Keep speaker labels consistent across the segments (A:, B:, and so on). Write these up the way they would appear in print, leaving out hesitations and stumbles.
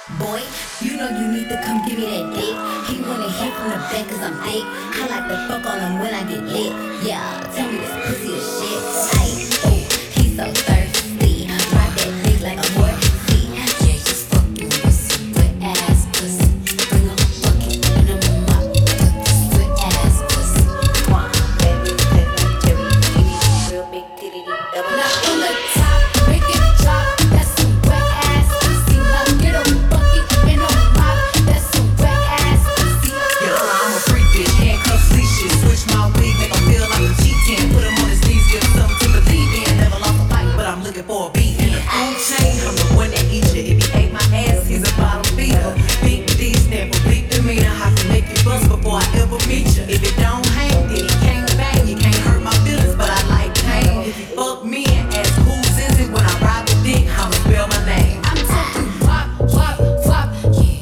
A: Boy, you know you need to come give me that dick. He wanna hit from the back cause I'm thick. I like to fuck on him when I get lit. Yeah, tell me this pussy is shit. Ay, oh, he's so thirsty. Ride that dick like a boy. See, yeah, just fucking with some wet ass pussy. Bring a bucket and a mop. Put this wet ass pussy. Come on, baby, take like Jerry. Give me a real big titty double. Now on the top, make it drop. That's some wet ass pussy. Now get a bucket and a mop. That's some wet ass pussy.
B: Yeah, I'm a freak bitch, handcuffs, leashes. Switch my wig, make him feel like a G10. Put him on his knees, give him something to believe in. Never lost a fight, but I'm looking for a beat. In the food chain, I'm the one that eats you. If he ate my ass, he's a bottom feeder. Big D stand for big demeanor. I can make you bust before I ever meet you. If it don't hang, then he can't bang. You can't hurt my feelings, but I like pain. If you fuck me and ask who's is it when I ride the dick, I'ma spell my name.
A: I'm talking wop, wop, wop, yeah,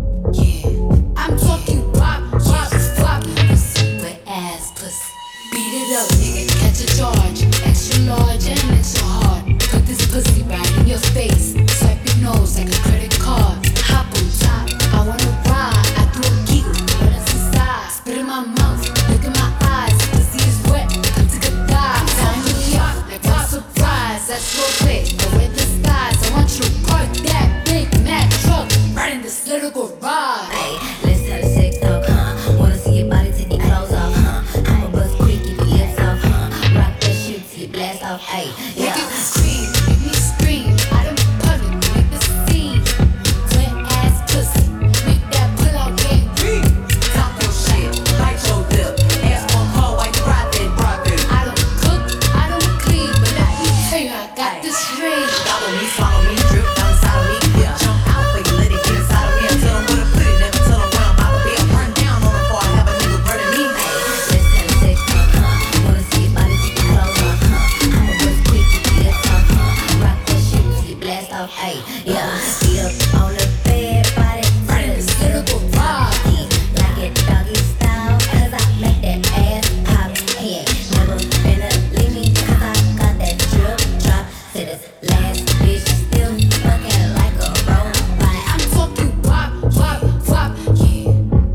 A: yeah. I'm talking wop, wop, wop. Pussy, wet ass pussy. Beat it up, nigga, catch a charge. Extra large and extra hard. Put this pussy right in your face. Swipe your nose like a credit card. Hop on top, I wanna ride. I do a giggle, but it's inside. Spit in my mouth, look in my eyes. Pussy is wet, come to the thighs. Time to yacht, like no surprise. That's your play, but with the skies. I want you to park that big Mack truck right in this little garage. Hey, let's have a sex talk, huh? Wanna see your body take your clothes off, huh? I'ma bust quick, keep your lips off, huh? Rock that shit till you blast off, hey, yeah. Make me scream, make me scream. Out in public, make the scene. Wet ass pussy, make that pull out game green.
B: Talk your shit, bite your lip. Ask one call while you ride that broccoli.
A: I don't cook, I don't clean, but let me tell you, I got this ring.
B: Follow me, swallow me, drip down inside of me. Yeah. Jump out, but you let it get inside of me. I tell him where to put it, never tell him where I'm about to be. I run down on him before I have a nigga burning me.
A: Hey, let's have a sex talk, huh? Wanna see your body take your clothes off, huh? I'ma bust quick, keep your lips off, huh? Rock that shit till you blast off, hey, yeah. Beat up on the bed, body right in this little garage. Like it doggy style, cause I make that ass pop. He ain't never finna leave me, cause I got that drip drop. To this last bitch, still fucking like a robot. I'm talking wop, wop, wop, yeah,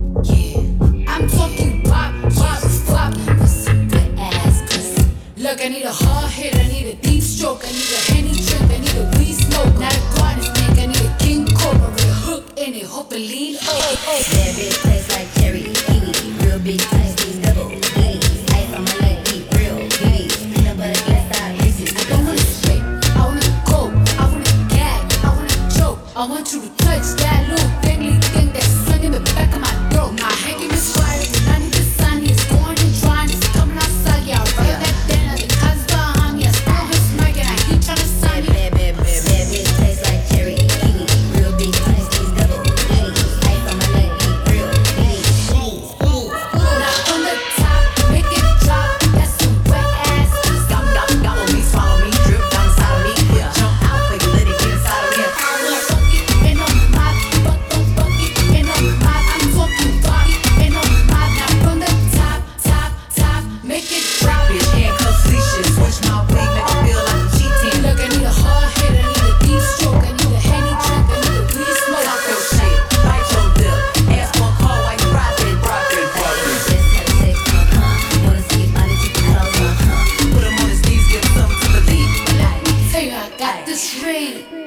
A: yeah. I'm talking wop, wop, wop. Pussy, wet ass pussy. Look, I need a hard hit, I need a deep stroke, I need a Henny drink, I need a weed smoke, not a garden snake, I need a king cobra with a hook in it, hope it lean. That bitch tastes like cherry kiwi, real big tasty double D's. Ice on my leg, eat real D's. Peanut butter inside Reese's. I don't wanna straight, I wanna go, I wanna gag, I wanna choke. I want you to touch that little dangly thing that's swinging the back of my throat. My hanging is wired, I need the sun, it's going and drying, it's coming outside, yeah. I run that dinner, the cuz behind me, I still been smirking, I keep trying to sign me. That bitch tastes like cherry kiwi, real big tasty double D's. Ice on my leg, eat real D's. Now on the top, make it drop, that's some wet ass pussy.
B: Follow me, swallow me, drip down inside of me. Yeah. Jump out, but you let it get inside of me.
A: Make it drop.
B: Bitch, handcuffs, leashes. Switch my wig, make him feel like a G10.
A: Look, I need a hard hit, I need a deep stroke, I need a Henny drink, I need a weed smoke.
B: Talk your shit, bite your lip. Ask one call while you ride that broccoli.
A: Let's have a sex talk, huh? Wanna see your body take your clothes off, huh?
B: Put him on his knees, give him something to believe.
A: Let me tell you, I got this ring.